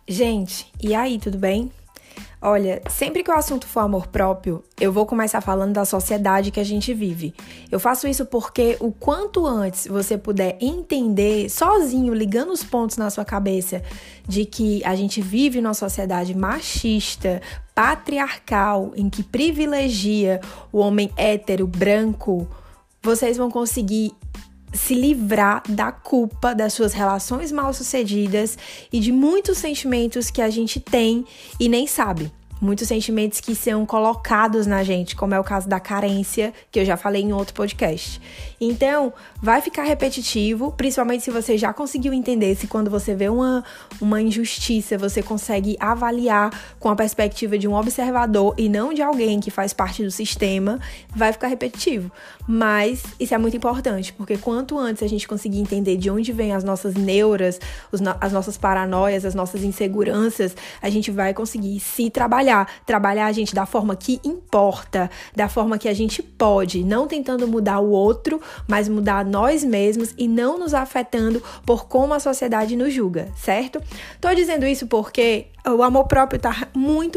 Gente, e aí, tudo bem? Olha, sempre que o assunto for amor próprio, eu vou começar falando da sociedade que a gente vive. Eu faço isso porque o quanto antes você puder entender sozinho, ligando os pontos na sua cabeça, de que a gente vive numa sociedade machista, patriarcal, em que privilegia o homem hétero, branco, vocês vão conseguir se livrar da culpa das suas relações mal-sucedidas e de muitos sentimentos que a gente tem e nem sabe. Muitos sentimentos que são colocados na gente, como é o caso da carência, que eu já falei em outro podcast. Então, vai ficar repetitivo, principalmente se você já conseguiu entender, se quando você vê uma injustiça, você consegue avaliar com a perspectiva de um observador e não de alguém que faz parte do sistema, vai ficar repetitivo. Mas isso é muito importante, porque quanto antes a gente conseguir entender de onde vêm as nossas neuras, as nossas paranoias, as nossas inseguranças, a gente vai conseguir se trabalhar a gente da forma que importa, da forma que a gente pode, não tentando mudar o outro, mas mudar nós mesmos e não nos afetando por como a sociedade nos julga, certo? Tô dizendo isso porque o amor próprio tá muito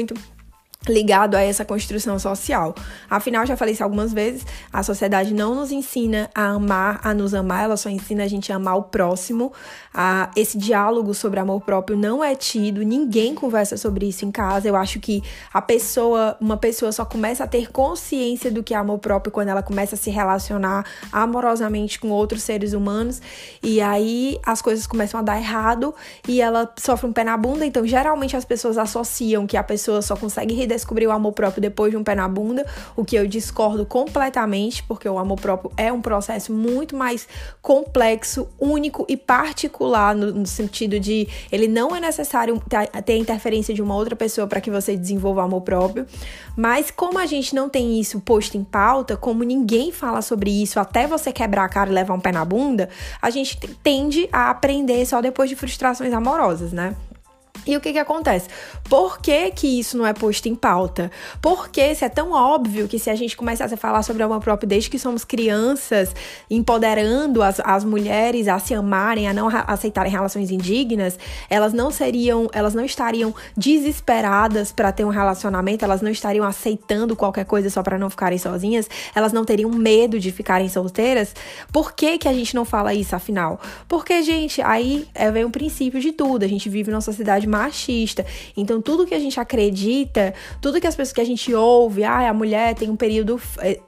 ligado a essa construção social. Afinal, já falei isso algumas vezes, a sociedade não nos ensina a amar, a nos amar, ela só ensina a gente a amar o próximo. Esse diálogo sobre amor próprio não é tido, ninguém conversa sobre isso em casa. Eu acho que uma pessoa só começa a ter consciência do que é amor próprio quando ela começa a se relacionar amorosamente com outros seres humanos, e aí as coisas começam a dar errado e ela sofre um pé na bunda. Então, geralmente as pessoas associam que a pessoa só consegue redescobrir o amor próprio depois de um pé na bunda, o que eu discordo completamente, porque o amor próprio é um processo muito mais complexo, único e particular, no sentido de ele não é necessário ter a interferência de uma outra pessoa para que você desenvolva o amor próprio. Mas como a gente não tem isso posto em pauta, como ninguém fala sobre isso até você quebrar a cara e levar um pé na bunda, a gente tende a aprender só depois de frustrações amorosas, né? E o que acontece? Por que isso não é posto em pauta? Porque se é tão óbvio que se a gente começasse a falar sobre amor próprio desde que somos crianças, empoderando as mulheres a se amarem, a não aceitarem relações indignas, elas não estariam desesperadas para ter um relacionamento, elas não estariam aceitando qualquer coisa só para não ficarem sozinhas, elas não teriam medo de ficarem solteiras. Por que a gente não fala isso, afinal? Porque, gente, aí vem o princípio de tudo. A gente vive numa sociedade machista. Então, tudo que a gente acredita, tudo que as pessoas que a gente ouve, a mulher tem um período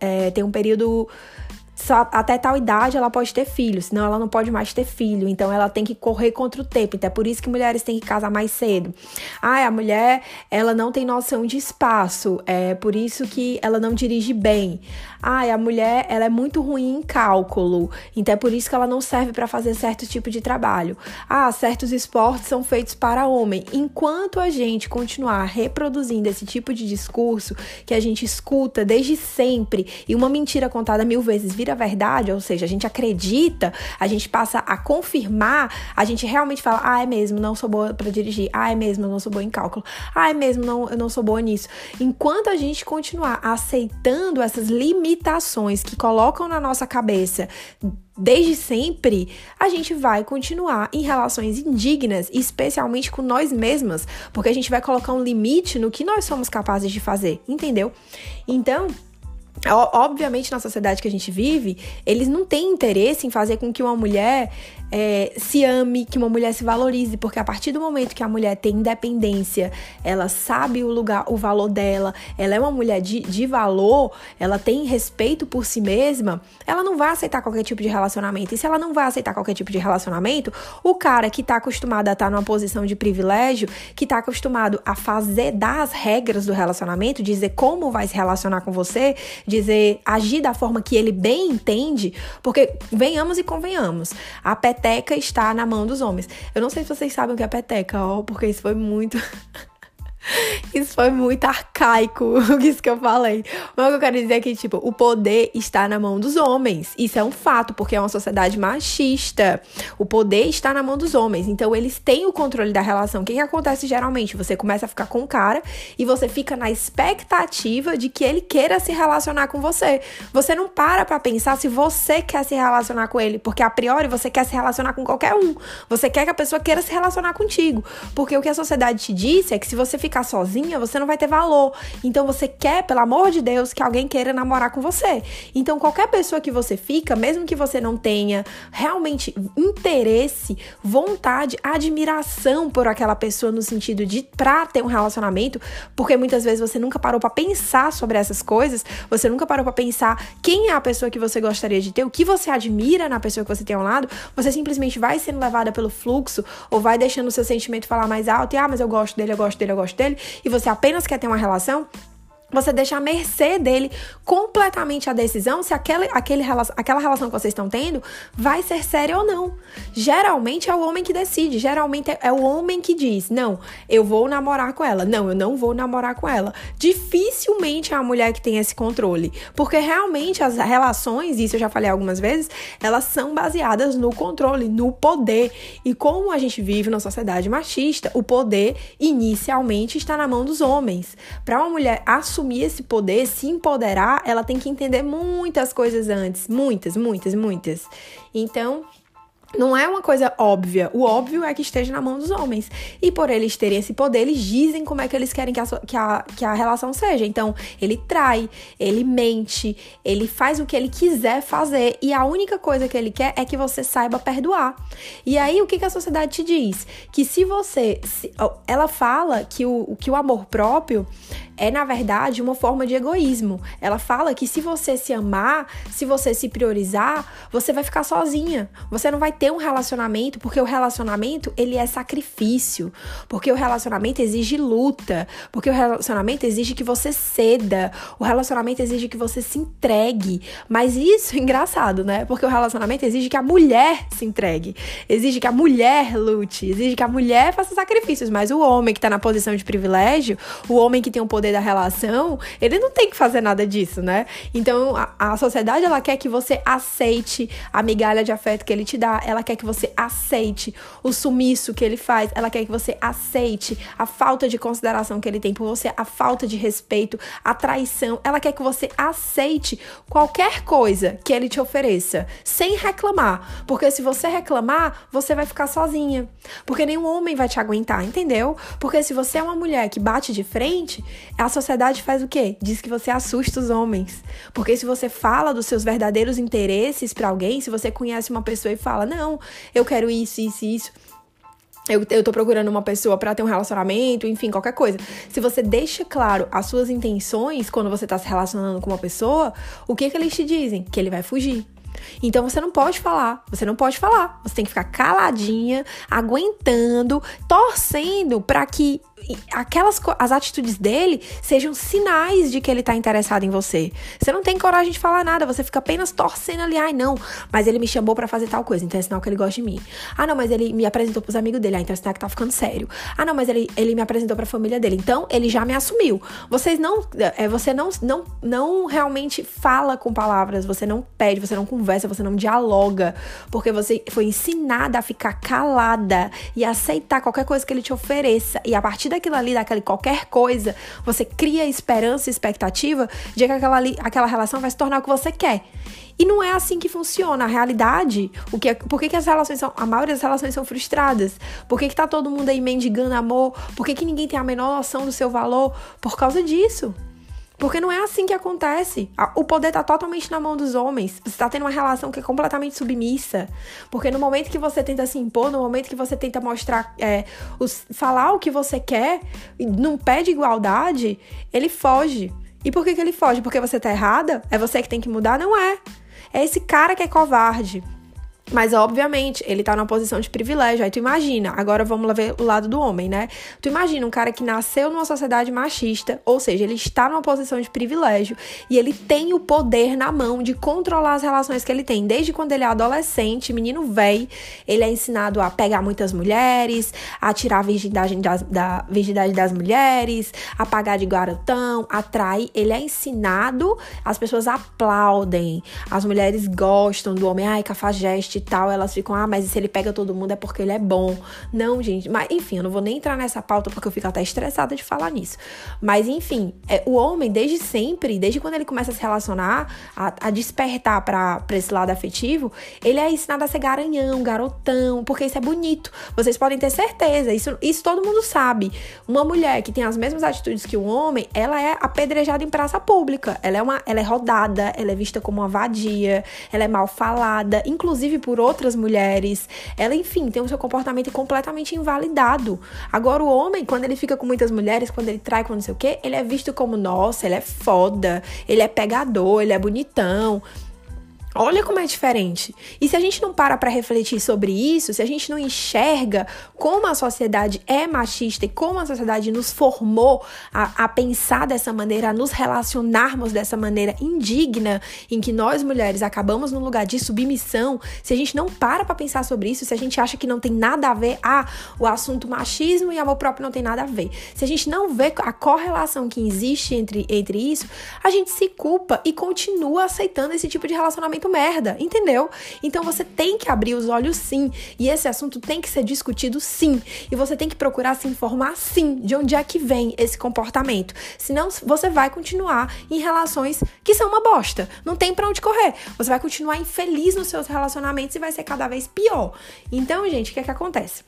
só até tal idade ela pode ter filho, senão ela não pode mais ter filho, então ela tem que correr contra o tempo, então é por isso que mulheres têm que casar mais cedo. A mulher, ela não tem noção de espaço, é por isso que ela não dirige bem. A mulher, ela é muito ruim em cálculo, então é por isso que ela não serve para fazer certo tipo de trabalho. Certos esportes são feitos para homem. Enquanto a gente continuar reproduzindo esse tipo de discurso que a gente escuta desde sempre, e uma mentira contada 1000 vezes vira verdade, ou seja, a gente acredita, a gente passa a confirmar, a gente realmente fala, é mesmo, não sou boa pra dirigir, é mesmo, eu não sou boa em cálculo, é mesmo, eu não sou boa nisso. Enquanto a gente continuar aceitando essas limitações que colocam na nossa cabeça desde sempre, a gente vai continuar em relações indignas, especialmente com nós mesmas, porque a gente vai colocar um limite no que nós somos capazes de fazer, entendeu? Então, obviamente, na sociedade que a gente vive, eles não têm interesse em fazer com que uma mulher se ame, que uma mulher se valorize, porque a partir do momento que a mulher tem independência, ela sabe o valor dela, ela é uma mulher de valor, ela tem respeito por si mesma, ela não vai aceitar qualquer tipo de relacionamento. E se ela não vai aceitar qualquer tipo de relacionamento, o cara que tá acostumado a estar numa posição de privilégio, que tá acostumado a dar as regras do relacionamento, dizer como vai se relacionar com você, agir da forma que ele bem entende, porque venhamos e convenhamos, a peteca está na mão dos homens. Eu não sei se vocês sabem o que é peteca, porque isso foi muito Isso foi muito arcaico, isso que eu falei. Mas o que eu quero dizer é que, tipo, o poder está na mão dos homens. Isso é um fato, porque é uma sociedade machista. O poder está na mão dos homens. Então, eles têm o controle da relação. O que acontece geralmente? Você começa a ficar com o cara e você fica na expectativa de que ele queira se relacionar com você. Você não para pra pensar se você quer se relacionar com ele, porque a priori você quer se relacionar com qualquer um. Você quer que a pessoa queira se relacionar contigo. Porque o que a sociedade te disse é que se você ficar sozinha, você não vai ter valor. Então você quer, pelo amor de Deus, que alguém queira namorar com você. Então qualquer pessoa que você fica, mesmo que você não tenha realmente interesse, vontade, admiração por aquela pessoa no sentido de pra ter um relacionamento, porque muitas vezes você nunca parou pra pensar sobre essas coisas, você nunca parou pra pensar quem é a pessoa que você gostaria de ter, o que você admira na pessoa que você tem ao lado, você simplesmente vai sendo levada pelo fluxo ou vai deixando o seu sentimento falar mais alto e, mas eu gosto dele, eu gosto dele, eu gosto dele, e você apenas quer ter uma relação. Você deixa à mercê dele completamente a decisão se aquela relação que vocês estão tendo vai ser séria ou não. Geralmente é o homem que decide, geralmente é o homem que diz, não, eu vou namorar com ela, não, eu não vou namorar com ela. Dificilmente é a mulher que tem esse controle, porque realmente as relações, isso eu já falei algumas vezes, elas são baseadas no controle, no poder. E como a gente vive numa sociedade machista, o poder inicialmente está na mão dos homens. Para uma mulher assumir esse poder, se empoderar, ela tem que entender muitas coisas antes. Muitas. Então, não é uma coisa óbvia. O óbvio é que esteja na mão dos homens. E por eles terem esse poder, eles dizem como é que eles querem que a relação seja. Então, ele trai, ele mente, ele faz o que ele quiser fazer. E a única coisa que ele quer é que você saiba perdoar. E aí, o que a sociedade te diz? Que se você... ela fala que o amor próprio é, na verdade, uma forma de egoísmo. Ela fala que se você se amar, se você se priorizar, você vai ficar sozinha. Você não vai ter um relacionamento, porque o relacionamento, ele é sacrifício. Porque o relacionamento exige luta. Porque o relacionamento exige que você ceda. O relacionamento exige que você se entregue. Mas isso é engraçado, né? Porque o relacionamento exige que a mulher se entregue. Exige que a mulher lute. Exige que a mulher faça sacrifícios. Mas o homem que tá na posição de privilégio, o homem que tem o poder da relação, ele não tem que fazer nada disso, né? Então, a sociedade, ela quer que você aceite a migalha de afeto que ele te dá, ela quer que você aceite o sumiço que ele faz, ela quer que você aceite a falta de consideração que ele tem por você, a falta de respeito, a traição, ela quer que você aceite qualquer coisa que ele te ofereça, sem reclamar, porque se você reclamar, você vai ficar sozinha, porque nenhum homem vai te aguentar, entendeu? Porque se você é uma mulher que bate de frente, a sociedade faz o quê? Diz que você assusta os homens. Porque se você fala dos seus verdadeiros interesses pra alguém, se você conhece uma pessoa e fala, não, eu quero isso, eu tô procurando uma pessoa pra ter um relacionamento, enfim, qualquer coisa. Se você deixa claro as suas intenções quando você tá se relacionando com uma pessoa, o que eles te dizem? Que ele vai fugir. Então você não pode falar, você tem que ficar caladinha, aguentando, torcendo para que as atitudes dele sejam sinais de que ele tá interessado em você. Você não tem coragem de falar nada, você fica apenas torcendo ali, não, mas ele me chamou pra fazer tal coisa, então é sinal que ele gosta de mim. Não, mas ele me apresentou pros amigos dele, então é sinal que tá ficando sério. Não, mas ele me apresentou pra família dele, então ele já me assumiu. Você não realmente fala com palavras, você não pede, você não conversa, você não dialoga, porque você foi ensinada a ficar calada e aceitar qualquer coisa que ele te ofereça, e a partir daquilo ali, daquele qualquer coisa, você cria esperança e expectativa de que aquela relação vai se tornar o que você quer. E não é assim que funciona. A realidade, por que as relações a maioria das relações são frustradas? Por que tá todo mundo aí mendigando amor? Por que ninguém tem a menor noção do seu valor? Por causa disso. Porque não é assim que acontece. O poder tá totalmente na mão dos homens. Você tá tendo uma relação que é completamente submissa. Porque no momento que você tenta se impor, no momento que você tenta mostrar, falar o que você quer, não pede igualdade, ele foge. E por que ele foge? Porque você tá errada? É você que tem que mudar? Não é. É esse cara que é covarde. Mas, obviamente, ele tá numa posição de privilégio. Aí tu imagina, agora vamos lá ver o lado do homem, né? Tu imagina um cara que nasceu numa sociedade machista, ou seja, ele está numa posição de privilégio e ele tem o poder na mão de controlar as relações que ele tem. Desde quando ele é adolescente, menino velho, ele é ensinado a pegar muitas mulheres, a tirar a virgindade das mulheres, a pagar de garotão, a trair. Ele é ensinado, as pessoas aplaudem, as mulheres gostam do homem, ai, cafajeste e tal, elas ficam, mas se ele pega todo mundo é porque ele é bom. Não, gente, mas enfim, eu não vou nem entrar nessa pauta porque eu fico até estressada de falar nisso. Mas enfim, o homem desde sempre, desde quando ele começa a se relacionar, a despertar pra esse lado afetivo, ele é ensinado a ser garanhão, garotão, porque isso é bonito. Vocês podem ter certeza, isso todo mundo sabe. Uma mulher que tem as mesmas atitudes que um homem, ela é apedrejada em praça pública. Ela é rodada, ela é vista como uma vadia, ela é mal falada, inclusive por outras mulheres. Ela, enfim, tem o seu comportamento completamente invalidado. Agora, o homem, quando ele fica com muitas mulheres, quando ele trai, quando não sei o quê, ele é visto como, nossa, ele é foda, ele é pegador, ele é bonitão. Olha como é diferente. E se a gente não para refletir sobre isso, se a gente não enxerga como a sociedade é machista e como a sociedade nos formou a pensar dessa maneira, a nos relacionarmos dessa maneira indigna, em que nós mulheres acabamos num lugar de submissão, se a gente não para pensar sobre isso, se a gente acha que não tem nada a ver, o assunto machismo e amor próprio não tem nada a ver. Se a gente não vê a correlação que existe entre isso, a gente se culpa e continua aceitando esse tipo de relacionamento merda, entendeu? Então você tem que abrir os olhos sim, e esse assunto tem que ser discutido sim, e você tem que procurar se informar sim, de onde é que vem esse comportamento, senão você vai continuar em relações que são uma bosta, não tem pra onde correr, você vai continuar infeliz nos seus relacionamentos e vai ser cada vez pior. Então, gente, o que é que acontece?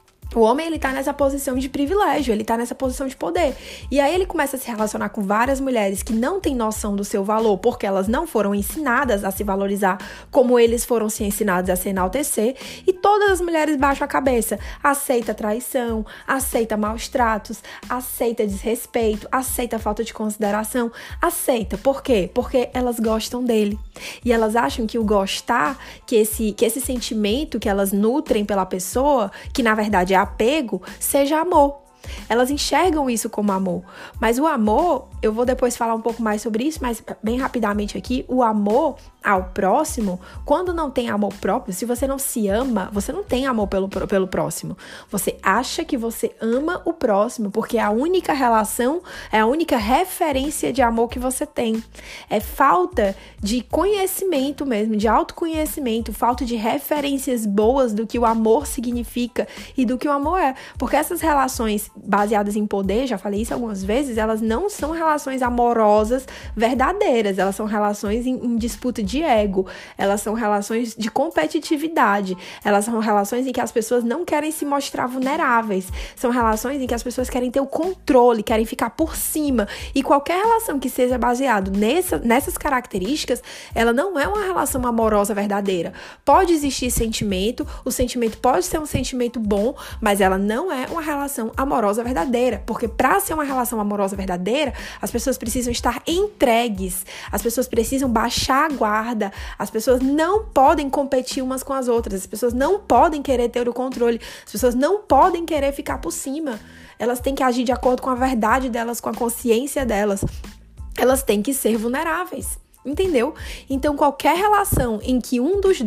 O homem, ele tá nessa posição de privilégio, ele tá nessa posição de poder. E aí ele começa a se relacionar com várias mulheres que não têm noção do seu valor, porque elas não foram ensinadas a se valorizar como eles foram se ensinados a se enaltecer. E todas as mulheres baixam a cabeça, aceita traição, aceita maus tratos, aceita desrespeito, aceita falta de consideração, aceita. Por quê? Porque elas gostam dele. E elas acham que o gostar, que esse sentimento que elas nutrem pela pessoa, que na verdade é apego, seja amor. Elas enxergam isso como amor. Mas o amor, eu vou depois falar um pouco mais sobre isso, mas bem rapidamente aqui, o amor ao próximo, quando não tem amor próprio, se você não se ama, você não tem amor pelo próximo. Você acha que você ama o próximo, porque é a única relação, é a única referência de amor que você tem. É falta de conhecimento mesmo, de autoconhecimento, falta de referências boas do que o amor significa e do que o amor é. Porque essas relações baseadas em poder, já falei isso algumas vezes, elas não são relações amorosas verdadeiras, elas são relações em disputa de ego, elas são relações de competitividade, elas são relações em que as pessoas não querem se mostrar vulneráveis, são relações em que as pessoas querem ter o controle, querem ficar por cima, e qualquer relação que seja baseada nessas características, ela não é uma relação amorosa verdadeira. Pode existir sentimento, o sentimento pode ser um sentimento bom, mas ela não é uma relação amorosa verdadeira, porque para ser uma relação amorosa verdadeira, as pessoas precisam estar entregues, as pessoas precisam baixar a guarda, as pessoas não podem competir umas com as outras, as pessoas não podem querer ter o controle, as pessoas não podem querer ficar por cima, elas têm que agir de acordo com a verdade delas, com a consciência delas, elas têm que ser vulneráveis. Entendeu? Então, qualquer relação em que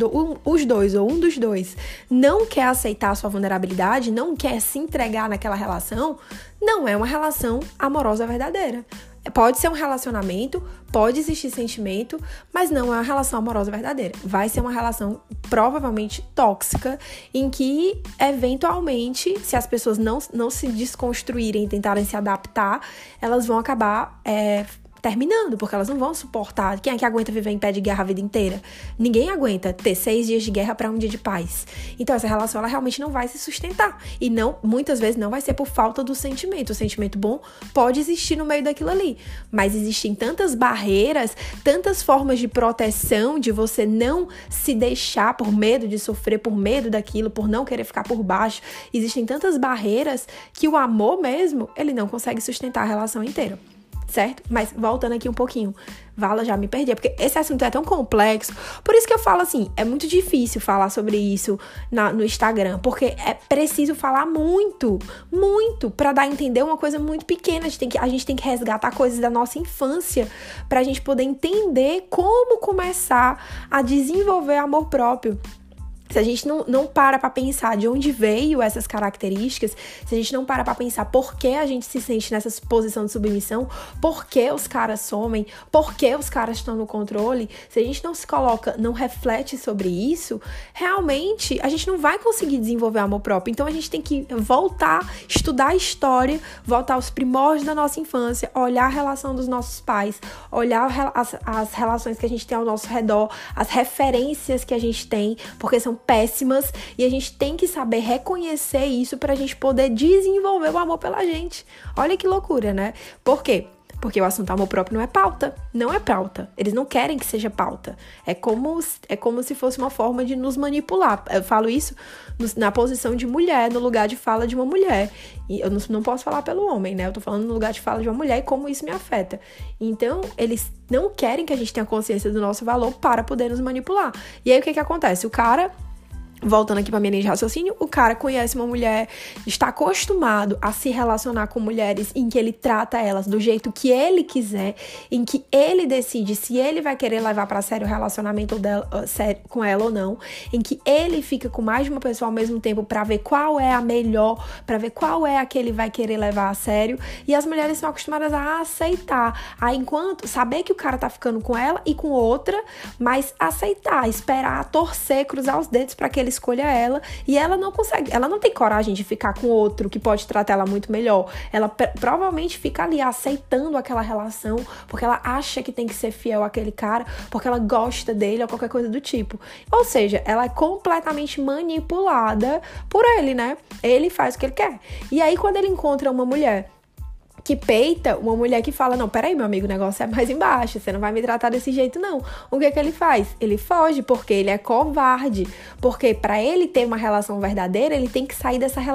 os dois não quer aceitar a sua vulnerabilidade, não quer se entregar naquela relação, não é uma relação amorosa verdadeira. Pode ser um relacionamento, pode existir sentimento, mas não é uma relação amorosa verdadeira. Vai ser uma relação provavelmente tóxica, em que, eventualmente, se as pessoas não se desconstruírem e tentarem se adaptar, elas vão acabar terminando, porque elas não vão suportar. Quem é que aguenta viver em pé de guerra a vida inteira? Ninguém aguenta ter 6 dias de guerra para um dia de paz. Então essa relação, ela realmente não vai se sustentar. E não, muitas vezes não vai ser por falta do sentimento. O sentimento bom pode existir no meio daquilo ali, mas existem tantas barreiras, tantas formas de proteção, de você não se deixar por medo de sofrer, por medo daquilo, por não querer ficar por baixo. Existem tantas barreiras que o amor mesmo, ele não consegue sustentar a relação inteira. certo? Mas voltando aqui um pouquinho, Vala, já me perdi, porque esse assunto é tão complexo, por isso que eu falo assim, é muito difícil falar sobre isso no Instagram, porque é preciso falar muito, pra dar a entender uma coisa muito pequena. A gente tem que resgatar coisas da nossa infância pra gente poder entender como começar a desenvolver amor próprio. Se a gente não para pra pensar de onde veio essas características, se a gente não para pra pensar por que a gente se sente nessa posição de submissão, por que os caras somem, por que os caras estão no controle, se a gente não se coloca, não reflete sobre isso, realmente a gente não vai conseguir desenvolver amor próprio. Então a gente tem que voltar, estudar a história, voltar aos primórdios da nossa infância, olhar a relação dos nossos pais, olhar as relações que a gente tem ao nosso redor, as referências que a gente tem, porque são péssimas, e a gente tem que saber reconhecer isso pra gente poder desenvolver o amor pela gente. Olha que loucura, né? Por quê? Porque o assunto amor próprio não é pauta. Não é pauta. Eles não querem que seja pauta. É como se fosse uma forma de nos manipular. Eu falo isso na posição de mulher, no lugar de fala de uma mulher. E eu não posso falar pelo homem, né? Eu tô falando no lugar de fala de uma mulher e como isso me afeta. Então, eles não querem que a gente tenha consciência do nosso valor para poder nos manipular. E aí, o que acontece? O cara... Voltando aqui pra minha linha de raciocínio, o cara conhece uma mulher, está acostumado a se relacionar com mulheres em que ele trata elas do jeito que ele quiser, em que ele decide se ele vai querer levar pra sério o relacionamento dela, com ela ou não, em que ele fica com mais de uma pessoa ao mesmo tempo pra ver qual é a melhor, pra ver qual é a que ele vai querer levar a sério, e as mulheres são acostumadas a aceitar, enquanto saber que o cara tá ficando com ela e com outra, mas aceitar, esperar, torcer, cruzar os dedos pra que ele escolha ela, e ela não consegue, ela não tem coragem de ficar com outro que pode tratar ela muito melhor. Ela provavelmente fica ali aceitando aquela relação, porque ela acha que tem que ser fiel àquele cara, porque ela gosta dele ou qualquer coisa do tipo. Ou seja, ela é completamente manipulada por ele, né? Ele faz o que ele quer. E aí, quando ele encontra uma mulher que peita, uma mulher que fala, não, peraí, meu amigo, o negócio é mais embaixo, você não vai me tratar desse jeito, não. O que ele faz? Ele foge, porque ele é covarde. Porque pra ele ter uma relação verdadeira, ele tem que sair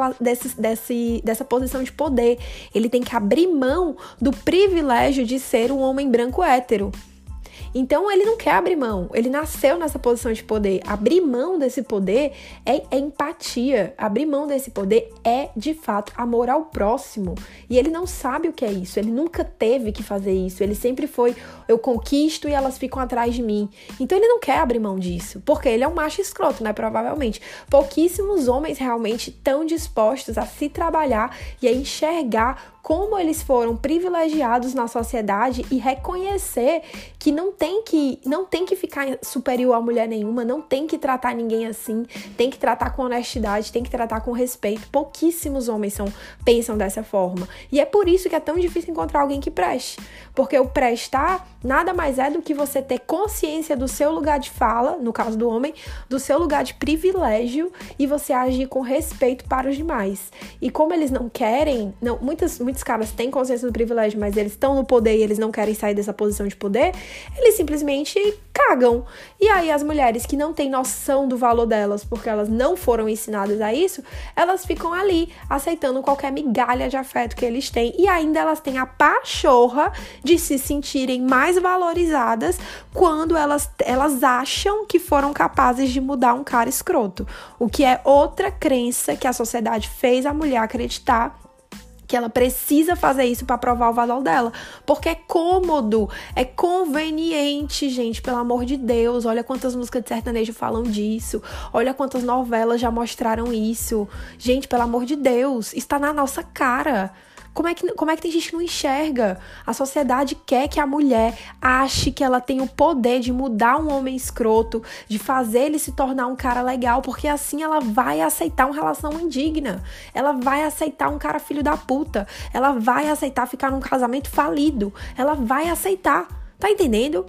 dessa posição de poder. Ele tem que abrir mão do privilégio de ser um homem branco hétero. Então, ele não quer abrir mão. Ele nasceu nessa posição de poder. Abrir mão desse poder é empatia. Abrir mão desse poder é, de fato, amor ao próximo. E ele não sabe o que é isso. Ele nunca teve que fazer isso. Ele sempre foi, eu conquisto e elas ficam atrás de mim. Então, ele não quer abrir mão disso. Porque ele é um macho escroto, né? Provavelmente. Pouquíssimos homens realmente estão dispostos a se trabalhar e a enxergar como eles foram privilegiados na sociedade e reconhecer que não tem que ficar superior a mulher nenhuma, não tem que tratar ninguém assim, tem que tratar com honestidade, tem que tratar com respeito. Pouquíssimos homens pensam dessa forma. E é por isso que é tão difícil encontrar alguém que preste. Porque o prestar nada mais é do que você ter consciência do seu lugar de fala, no caso do homem, do seu lugar de privilégio, e você agir com respeito para os demais. E como eles não querem, muitos caras têm consciência do privilégio, mas eles estão no poder e eles não querem sair dessa posição de poder, eles simplesmente cagam. E aí as mulheres que não têm noção do valor delas, porque elas não foram ensinadas a isso, elas ficam ali aceitando qualquer migalha de afeto que eles têm, e ainda elas têm a pachorra de se sentirem mais valorizadas quando elas acham que foram capazes de mudar um cara escroto, o que é outra crença que a sociedade fez a mulher acreditar, que ela precisa fazer isso para provar o valor dela, porque é cômodo, é conveniente, gente, pelo amor de Deus. Olha quantas músicas de sertanejo falam disso, olha quantas novelas já mostraram isso. Gente, pelo amor de Deus, está na nossa cara. Como é que tem gente que não enxerga? A sociedade quer que a mulher ache que ela tem o poder de mudar um homem escroto, de fazer ele se tornar um cara legal, porque assim ela vai aceitar uma relação indigna. Ela vai aceitar um cara filho da puta. Ela vai aceitar ficar num casamento falido. Ela vai aceitar. Tá entendendo?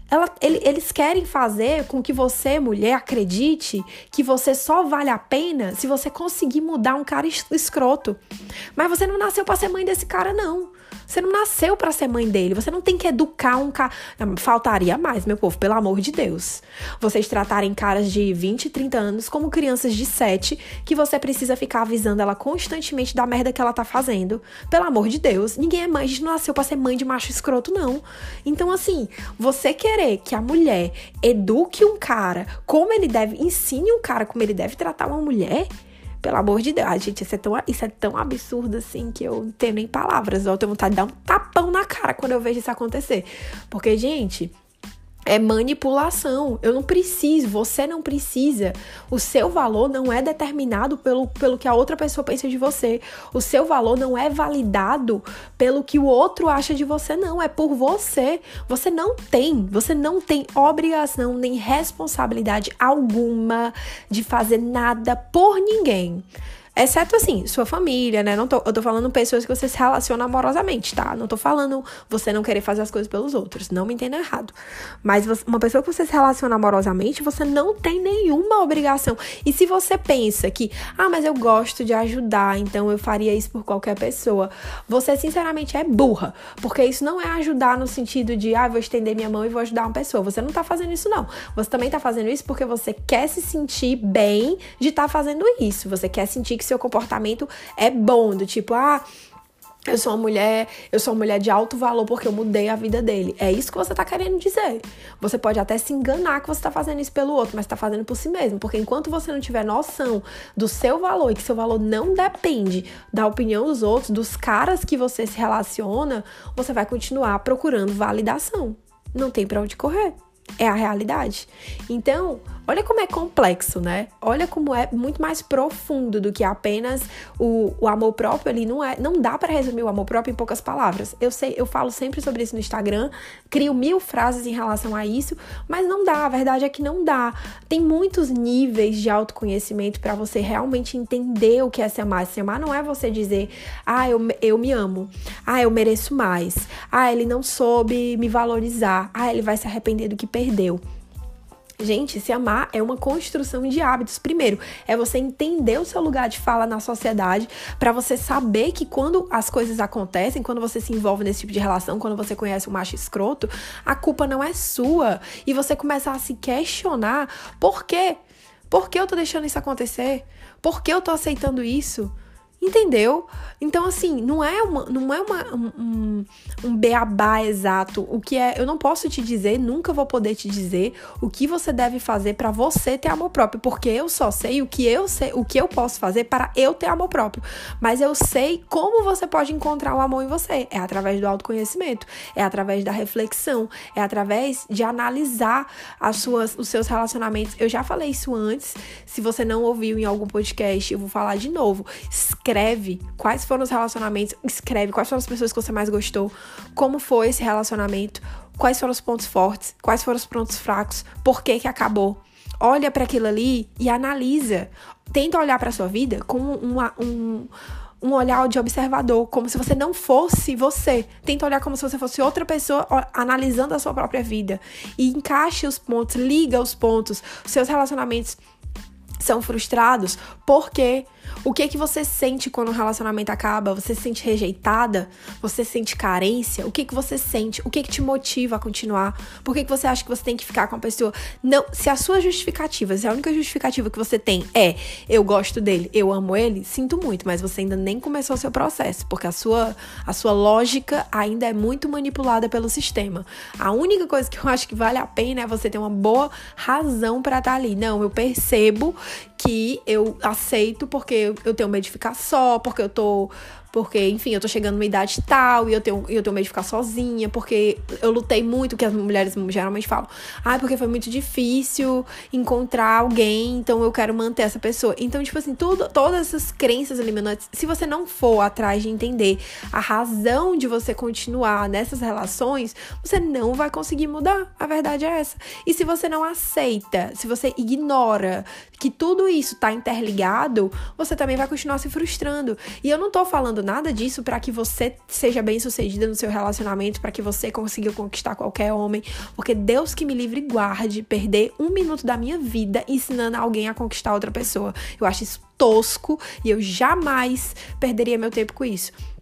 Eles querem fazer com que você, mulher, acredite que você só vale a pena se você conseguir mudar um cara escroto. Mas você não nasceu pra ser mãe desse cara, não. Você não nasceu pra ser mãe dele. Você não tem que educar um cara. Faltaria mais, meu povo, pelo amor de Deus. Vocês tratarem caras de 20, 30 anos como crianças de 7, que você precisa ficar avisando ela constantemente da merda que ela tá fazendo. Pelo amor de Deus. Ninguém é mãe. A gente não nasceu pra ser mãe de macho escroto, não. Então, assim, você querer que a mulher eduque um cara como ele deve, ensine um cara como ele deve tratar uma mulher, pelo amor de Deus. Gente, isso é tão absurdo assim que eu não tenho nem palavras. Eu tenho vontade de dar um tapão na cara quando eu vejo isso acontecer. Porque, gente, é manipulação. Eu não preciso, você não precisa. O seu valor não é determinado pelo que a outra pessoa pensa de você. O seu valor não é validado pelo que o outro acha de você, não. É por você. Você não tem obrigação nem responsabilidade alguma de fazer nada por ninguém. Exceto, assim, sua família, né? Eu tô falando pessoas que você se relaciona amorosamente, tá? Não tô falando você não querer fazer as coisas pelos outros. Não me entenda errado. Mas uma pessoa que você se relaciona amorosamente, você não tem nenhuma obrigação. E se você pensa que, mas eu gosto de ajudar, então eu faria isso por qualquer pessoa, você, sinceramente, é burra. Porque isso não é ajudar no sentido de, vou estender minha mão e vou ajudar uma pessoa. Você não tá fazendo isso, não. Você também tá fazendo isso porque você quer se sentir bem de estar fazendo isso. Você quer sentir que seu comportamento é bom, do tipo, eu sou uma mulher de alto valor porque eu mudei a vida dele. É isso que você tá querendo dizer. Você pode até se enganar que você tá fazendo isso pelo outro, mas tá fazendo por si mesmo. Porque enquanto você não tiver noção do seu valor e que seu valor não depende da opinião dos outros, dos caras que você se relaciona, você vai continuar procurando validação. Não tem pra onde correr. É a realidade. Então, olha como é complexo, né? Olha como é muito mais profundo do que apenas o amor próprio ali. Não dá pra resumir o amor próprio em poucas palavras. Eu falo sempre sobre isso no Instagram, crio 1000 frases em relação a isso, mas não dá, a verdade é que não dá. Tem muitos níveis de autoconhecimento pra você realmente entender o que é se amar. Se amar não é você dizer, eu me amo, eu mereço mais, ele não soube me valorizar, ele vai se arrepender do que perdeu. Gente, se amar é uma construção de hábitos. Primeiro, é você entender o seu lugar de fala na sociedade, pra você saber que quando as coisas acontecem, quando você se envolve nesse tipo de relação, quando você conhece um macho escroto, a culpa não é sua. E você começar a se questionar, por quê? Por que eu tô deixando isso acontecer? Por que eu tô aceitando isso? Entendeu? Então, assim, não é um beabá exato. O que é, eu não posso te dizer, nunca vou poder te dizer o que você deve fazer pra você ter amor próprio, porque eu só sei o que eu posso fazer para eu ter amor próprio. Mas eu sei como você pode encontrar o amor em você. É através do autoconhecimento, é através da reflexão, é através de analisar os seus relacionamentos. Eu já falei isso antes. Se você não ouviu em algum podcast, eu vou falar de novo. Escreve quais foram os relacionamentos, escreve quais foram as pessoas que você mais gostou, como foi esse relacionamento, quais foram os pontos fortes, quais foram os pontos fracos, por que acabou. Olha para aquilo ali e analisa. Tenta olhar para sua vida com um olhar de observador, como se você não fosse você. Tenta olhar como se você fosse outra pessoa analisando a sua própria vida. E encaixe os pontos, liga os pontos. Os seus relacionamentos são frustrados porque o que você sente quando um relacionamento acaba? Você se sente rejeitada? Você sente carência? O que você sente? O que te motiva a continuar? Por que você acha que você tem que ficar com a pessoa? Não, se a sua justificativa, se a única justificativa que você tem é eu gosto dele, eu amo ele, sinto muito, mas você ainda nem começou o seu processo, porque a sua lógica ainda é muito manipulada pelo sistema. A única coisa que eu acho que vale a pena é você ter uma boa razão pra estar ali. Não, eu percebo que eu aceito porque eu tenho medo de ficar só, porque, enfim, eu tô chegando numa idade tal e eu tenho medo de ficar sozinha, porque eu lutei muito, que as mulheres geralmente falam, porque foi muito difícil encontrar alguém, então eu quero manter essa pessoa. Então, tipo assim, todas essas crenças limitantes, se você não for atrás de entender a razão de você continuar nessas relações, você não vai conseguir mudar. A verdade é essa. E se você não aceita, se você ignora que tudo isso tá interligado, você também vai continuar se frustrando. E eu não tô falando nada disso pra que você seja bem-sucedida no seu relacionamento, pra que você consiga conquistar qualquer homem, porque Deus que me livre e guarde perder 1 minuto da minha vida ensinando alguém a conquistar outra pessoa. Eu acho isso tosco e eu jamais perderia meu tempo com isso.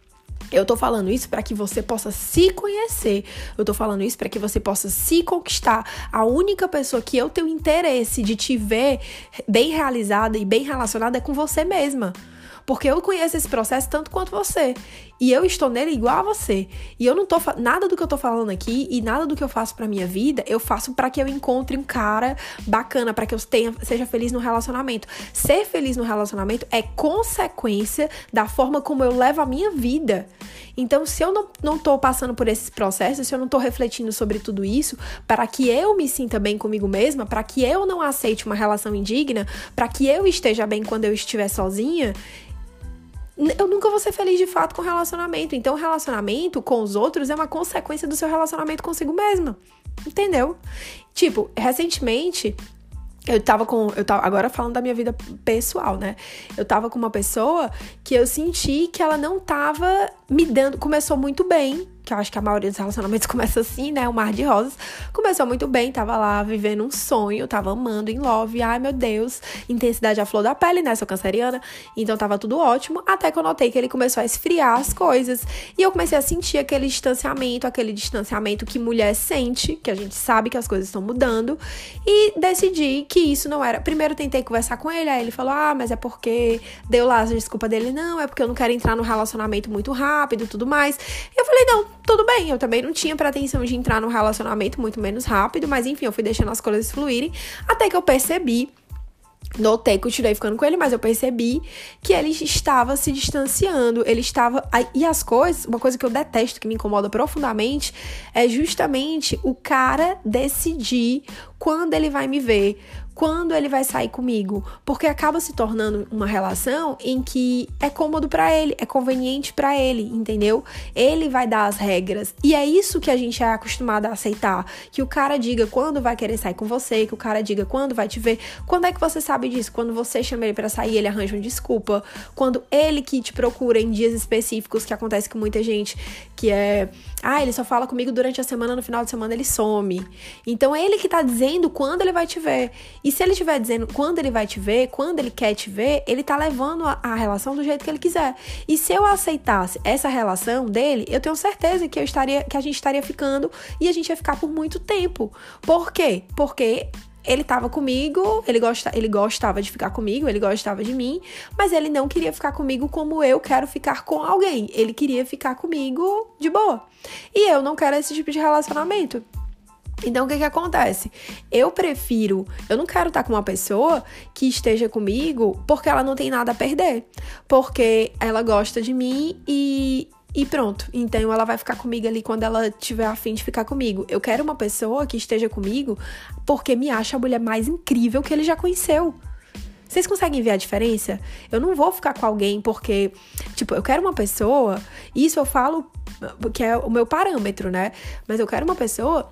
Eu tô falando isso para que você possa se conhecer. Eu tô falando isso para que você possa se conquistar. A única pessoa que eu tenho interesse de te ver bem realizada e bem relacionada é com você mesma. Porque eu conheço esse processo tanto quanto você. E eu estou nele igual a você. E eu não tô... Nada do que eu tô falando aqui e nada do que eu faço pra minha vida, eu faço pra que eu encontre um cara bacana, pra que eu seja feliz no relacionamento. Ser feliz no relacionamento é consequência da forma como eu levo a minha vida. Então, se eu não tô passando por esses processos, se eu não tô refletindo sobre tudo isso, para que eu me sinta bem comigo mesma, para que eu não aceite uma relação indigna, para que eu esteja bem quando eu estiver sozinha, eu nunca vou ser feliz de fato com o relacionamento. Então, o relacionamento com os outros é uma consequência do seu relacionamento consigo mesma. Entendeu? Tipo, recentemente, agora falando da minha vida pessoal, né? Eu tava com uma pessoa que eu senti que ela não tava me dando... Começou muito bem, que eu acho que a maioria dos relacionamentos começa assim, né? Um mar de rosas. Começou muito bem, tava lá vivendo um sonho, tava amando, em love. Ai, meu Deus, intensidade à flor da pele, né? Sou canceriana, então tava tudo ótimo. Até que eu notei que ele começou a esfriar as coisas. E eu comecei a sentir aquele distanciamento que mulher sente, que a gente sabe que as coisas estão mudando. E decidi que isso não era... Primeiro tentei conversar com ele, aí ele falou, mas é porque... Deu lá a desculpa dele, não, é porque eu não quero entrar num relacionamento muito rápido e tudo mais. E eu falei, não, tudo bem, eu também não tinha pretensão de entrar num relacionamento muito menos rápido, mas enfim, eu fui deixando as coisas fluírem, até que eu percebi, notei, continuei ficando com ele, mas eu percebi que ele estava se distanciando, e as coisas, uma coisa que eu detesto, que me incomoda profundamente, é justamente o cara decidir quando ele vai me ver, quando ele vai sair comigo, porque acaba se tornando uma relação em que é cômodo pra ele, é conveniente pra ele, entendeu? Ele vai dar as regras, e é isso que a gente é acostumado a aceitar, que o cara diga quando vai querer sair com você, que o cara diga quando vai te ver. Quando é que você sabe disso? Quando você chama ele pra sair, ele arranja uma desculpa, quando ele que te procura em dias específicos, que acontece com muita gente, que é, ele só fala comigo durante a semana, no final de semana ele some. Então é ele que tá dizendo quando ele vai te ver. E se ele estiver dizendo quando ele vai te ver, quando ele quer te ver, ele tá levando a relação do jeito que ele quiser. E se eu aceitasse essa relação dele, eu tenho certeza que a gente estaria ficando e a gente ia ficar por muito tempo. Por quê? Porque ele tava comigo, ele gostava de ficar comigo, ele gostava de mim, mas ele não queria ficar comigo como eu quero ficar com alguém. Ele queria ficar comigo de boa. E eu não quero esse tipo de relacionamento. Então, o que acontece? Eu não quero estar com uma pessoa que esteja comigo porque ela não tem nada a perder. Porque ela gosta de mim e pronto. Então, ela vai ficar comigo ali quando ela tiver a fim de ficar comigo. Eu quero uma pessoa que esteja comigo porque me acha a mulher mais incrível que ele já conheceu. Vocês conseguem ver a diferença? Eu não vou ficar com alguém porque, eu quero uma pessoa, isso eu falo que é o meu parâmetro, né? Mas eu quero uma pessoa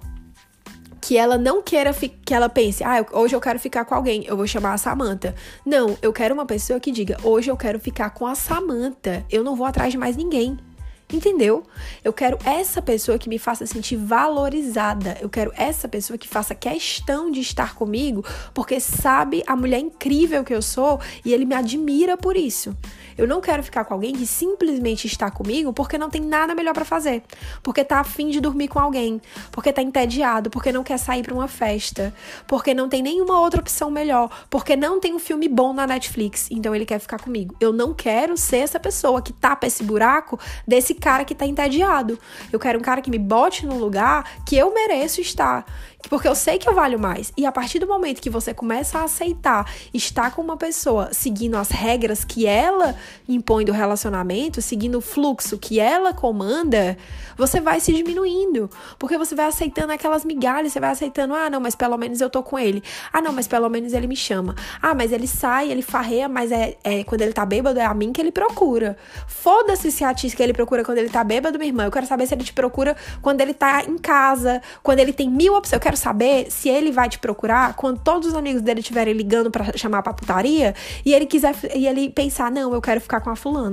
que ela não queira, que ela pense, hoje eu quero ficar com alguém, eu vou chamar a Samantha. Não, eu quero uma pessoa que diga, hoje eu quero ficar com a Samantha, eu não vou atrás de mais ninguém. Entendeu? Eu quero essa pessoa que me faça sentir valorizada. Eu quero essa pessoa que faça questão de estar comigo, porque sabe a mulher incrível que eu sou e ele me admira por isso. Eu não quero ficar com alguém que simplesmente está comigo porque não tem nada melhor pra fazer, porque tá afim de dormir com alguém, porque tá entediado, porque não quer sair pra uma festa, porque não tem nenhuma outra opção melhor, porque não tem um filme bom na Netflix, então ele quer ficar comigo. Eu não quero ser essa pessoa que tapa esse buraco desse cara que tá entediado. Eu quero um cara que me bote num lugar que eu mereço estar, porque eu sei que eu valho mais. E a partir do momento que você começa a aceitar estar com uma pessoa seguindo as regras que ela impõe do relacionamento, seguindo o fluxo que ela comanda, você vai se diminuindo, porque você vai aceitando aquelas migalhas, você vai aceitando, não, mas pelo menos eu tô com ele. Não, mas pelo menos ele me chama. Mas ele sai, ele farreia, mas quando ele tá bêbado, é a mim que ele procura. Foda-se se é a ti que ele procura quando ele tá bêbado, minha irmã. Eu quero saber se ele te procura quando ele tá em casa, quando ele tem 1000 opções. Eu quero saber se ele vai te procurar quando todos os amigos dele estiverem ligando pra chamar pra putaria e ele pensar, não, eu quero ficar com a fulana.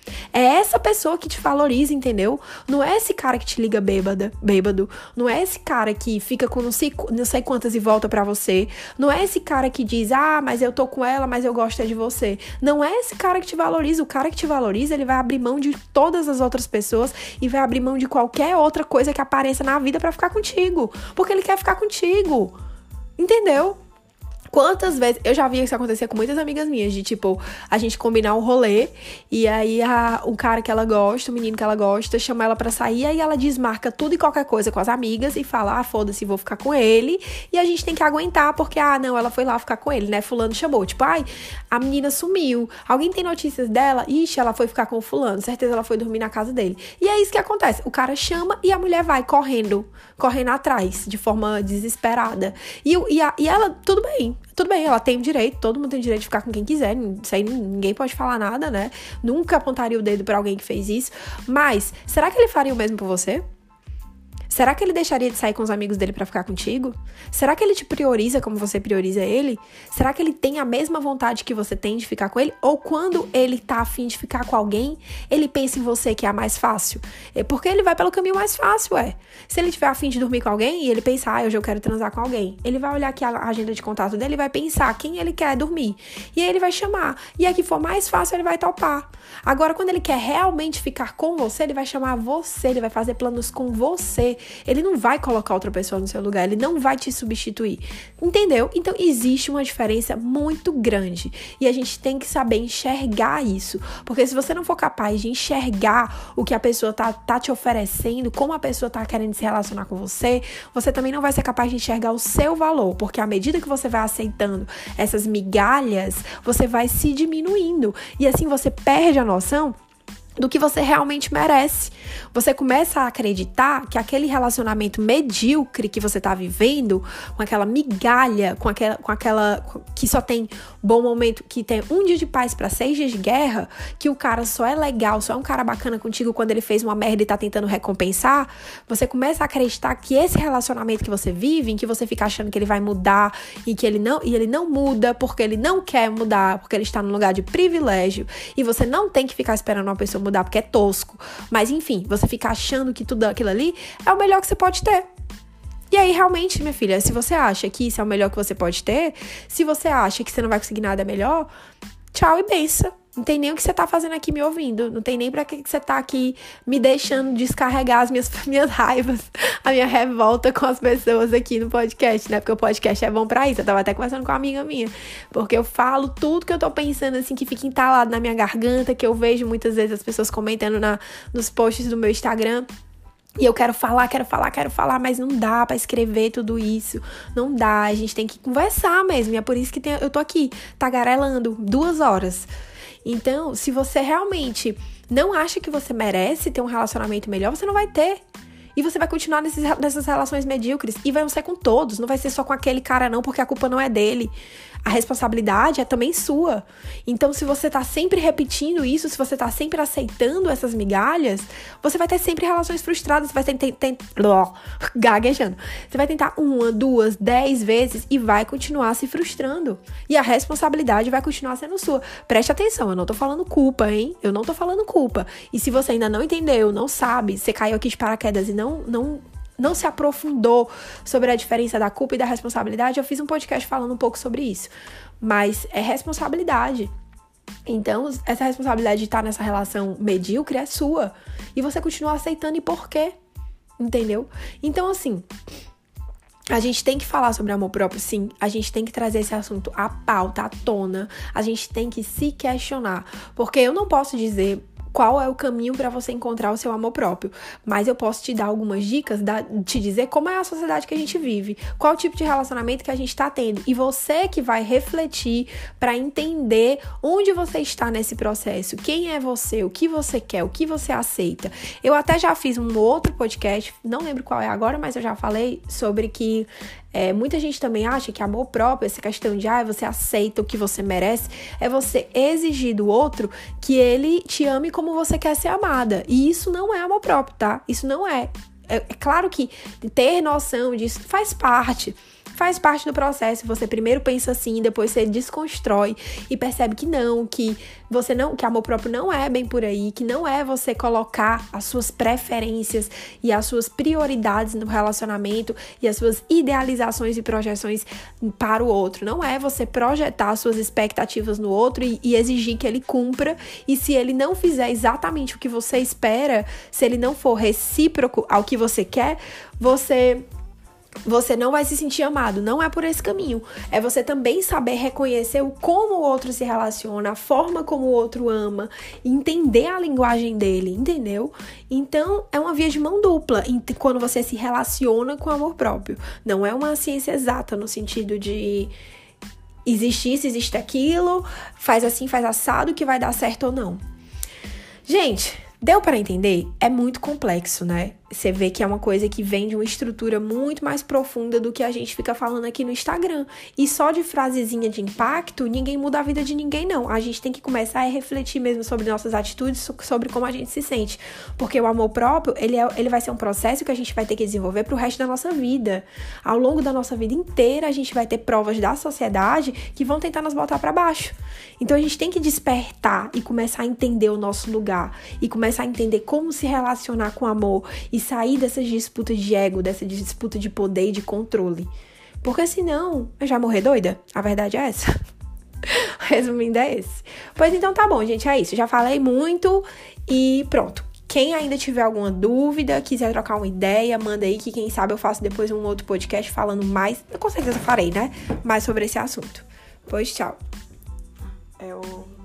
É essa pessoa que te valoriza, entendeu? Não é esse cara que te liga bêbado. Não é esse cara que fica com não sei quantas e volta pra você. Não é esse cara que diz, mas eu tô com ela, mas eu gosto de você. Não é esse cara que te valoriza. O cara que te valoriza, ele vai abrir mão de todas as outras pessoas e vai abrir mão de qualquer outra coisa que apareça na vida pra ficar contigo. Porque ele quer ficar contigo. Entendeu? Quantas vezes, eu já vi isso acontecer com muitas amigas minhas, de tipo, a gente combinar um rolê, e aí o cara que ela gosta, o menino que ela gosta, chama ela pra sair, aí ela desmarca tudo e qualquer coisa com as amigas e fala, foda-se, vou ficar com ele, e a gente tem que aguentar, porque, não, ela foi lá ficar com ele, né, fulano chamou, tipo, a menina sumiu, alguém tem notícias dela? Ixi, ela foi ficar com o fulano, certeza ela foi dormir na casa dele. E é isso que acontece, o cara chama e a mulher vai correndo atrás, de forma desesperada, e ela, tudo bem, ela tem o direito, todo mundo tem o direito de ficar com quem quiser, isso aí ninguém pode falar nada, né? Nunca apontaria o dedo pra alguém que fez isso, mas será que ele faria o mesmo por você? Será que ele deixaria de sair com os amigos dele pra ficar contigo? Será que ele te prioriza como você prioriza ele? Será que ele tem a mesma vontade que você tem de ficar com ele? Ou quando ele tá afim de ficar com alguém, ele pensa em você que é a mais fácil? Porque ele vai pelo caminho mais fácil, Se ele tiver afim de dormir com alguém e ele pensar, hoje eu quero transar com alguém, ele vai olhar aqui a agenda de contato dele e vai pensar quem ele quer dormir. E aí ele vai chamar. E a que for mais fácil, ele vai topar. Agora, quando ele quer realmente ficar com você, ele vai chamar você, ele vai fazer planos com você. Ele não vai colocar outra pessoa no seu lugar, ele não vai te substituir, entendeu? Então existe uma diferença muito grande e a gente tem que saber enxergar isso, porque se você não for capaz de enxergar o que a pessoa tá te oferecendo, como a pessoa tá querendo se relacionar com você, você também não vai ser capaz de enxergar o seu valor, porque à medida que você vai aceitando essas migalhas, você vai se diminuindo e assim você perde a noção do que você realmente merece. Você começa a acreditar que aquele relacionamento medíocre que você tá vivendo, com aquela migalha, com aquela que só tem bom momento, que tem um dia de paz pra 6 dias de guerra, que o cara só é legal, só é um cara bacana contigo quando ele fez uma merda e tá tentando recompensar, você começa a acreditar que esse relacionamento que você vive, em que você fica achando que ele vai mudar e ele não muda porque ele não quer mudar, porque ele está num lugar de privilégio e você não tem que ficar esperando uma pessoa mudar porque é tosco, mas enfim, você fica achando que tudo aquilo ali é o melhor que você pode ter. E aí, realmente, minha filha, se você acha que isso é o melhor que você pode ter, se você acha que você não vai conseguir nada melhor, tchau e benção. Não tem nem o que você tá fazendo aqui me ouvindo. Não tem nem pra que você tá aqui me deixando descarregar as minhas raivas, a minha revolta com as pessoas aqui no podcast, né? Porque o podcast é bom pra isso. Eu tava até conversando com uma amiga minha. Porque eu falo tudo que eu tô pensando, assim, que fica entalado na minha garganta, que eu vejo muitas vezes as pessoas comentando nos posts do meu Instagram. E eu quero falar, mas não dá pra escrever tudo isso. Não dá, a gente tem que conversar mesmo. E é por isso que eu tô aqui, tagarelando 2 horas. Então, se você realmente não acha que você merece ter um relacionamento melhor, você não vai ter. E você vai continuar nessas relações medíocres. E vai ser com todos, não vai ser só com aquele cara não, porque a culpa não é dele. A responsabilidade é também sua. Então, se você tá sempre repetindo isso, se você tá sempre aceitando essas migalhas, você vai ter sempre relações frustradas. Você vai gaguejando. Você vai tentar 1, 2, 10 vezes e vai continuar se frustrando. E a responsabilidade vai continuar sendo sua. Preste atenção, eu não tô falando culpa, hein? Eu não tô falando culpa. E se você ainda não entendeu, não sabe, você caiu aqui de paraquedas e não se aprofundou sobre a diferença da culpa e da responsabilidade, eu fiz um podcast falando um pouco sobre isso. Mas é responsabilidade. Então, essa responsabilidade de estar nessa relação medíocre é sua. E você continua aceitando e por quê? Entendeu? Então, assim, a gente tem que falar sobre amor próprio, sim. A gente tem que trazer esse assunto à pauta, à tona. A gente tem que se questionar. Porque eu não posso dizer qual é o caminho para você encontrar o seu amor próprio, mas eu posso te dar algumas dicas, te dizer como é a sociedade que a gente vive, qual tipo de relacionamento que a gente tá tendo, e você que vai refletir para entender onde você está nesse processo, quem é você, o que você quer, o que você aceita. Eu até já fiz um outro podcast, não lembro qual é agora, mas eu já falei sobre que muita gente também acha que amor próprio, essa questão de você aceita o que você merece, é você exigir do outro que ele te ame como você quer ser amada. E isso não é amor próprio, tá? Isso não é. É claro que ter noção disso faz faz parte do processo. Você primeiro pensa assim, depois você desconstrói e percebe que não, que amor próprio não é bem por aí, que não é você colocar as suas preferências e as suas prioridades no relacionamento e as suas idealizações e projeções para o outro. Não é você projetar as suas expectativas no outro e exigir que ele cumpra, e se ele não fizer exatamente o que você espera, se ele não for recíproco ao que você quer, você não vai se sentir amado. Não é por esse caminho. É você também saber reconhecer como o outro se relaciona, a forma como o outro ama, entender a linguagem dele, entendeu? Então, é uma via de mão dupla quando você se relaciona com o amor próprio. Não é uma ciência exata no sentido de existe isso, existe aquilo, faz assim, faz assado, que vai dar certo ou não. Gente, deu para entender? É muito complexo, né? Você vê que é uma coisa que vem de uma estrutura muito mais profunda do que a gente fica falando aqui no Instagram. E só de frasezinha de impacto, ninguém muda a vida de ninguém, não. A gente tem que começar a refletir mesmo sobre nossas atitudes, sobre como a gente se sente. Porque o amor próprio, ele vai ser um processo que a gente vai ter que desenvolver pro resto da nossa vida. Ao longo da nossa vida inteira, a gente vai ter provas da sociedade que vão tentar nos botar para baixo. Então, a gente tem que despertar e começar a entender o nosso lugar. E começar a entender como se relacionar com o amor e sair dessas disputas de ego, dessa disputa de poder e de controle. Porque senão, eu já morrer doida? A verdade é essa. Resumindo, é esse. Pois então tá bom, gente, é isso. Já falei muito e pronto. Quem ainda tiver alguma dúvida, quiser trocar uma ideia, manda aí que quem sabe eu faço depois um outro podcast falando mais. Eu com certeza farei, né? Mais sobre esse assunto. Pois tchau.